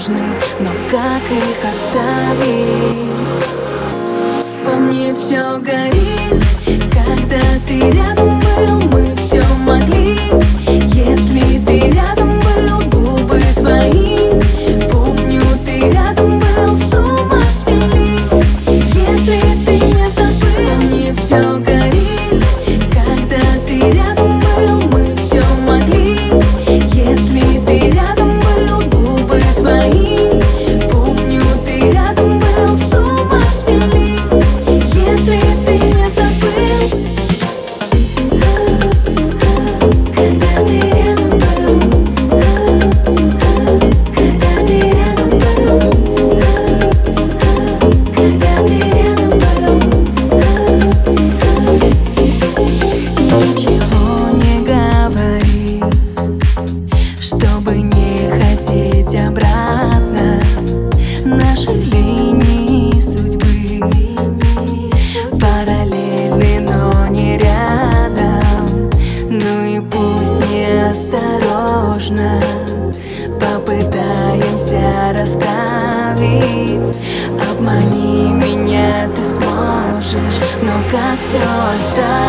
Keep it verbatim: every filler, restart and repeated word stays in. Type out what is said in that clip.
нужны, но как их оставить? Во мне все горит, когда ты рядом был, мы все могли. Если ты рядом был, губы твои, помню, ты рядом был, с ума снели. Если ты не забыл, во мне все горит, когда ты рядом был, мы все могли. Если ты рядом был, губы твои, помню, ты рядом был, с ума снели. Если ты не забыл, когда ты рядом был, когда ты рядом был, когда ты рядом был. Ничего не говори, чтобы не хотеть обратно наши линии судьбы. Параллельны, но не рядом. Ну и пусть неосторожно попытаемся расставить. Обмани меня ты сможешь, но как все оставить?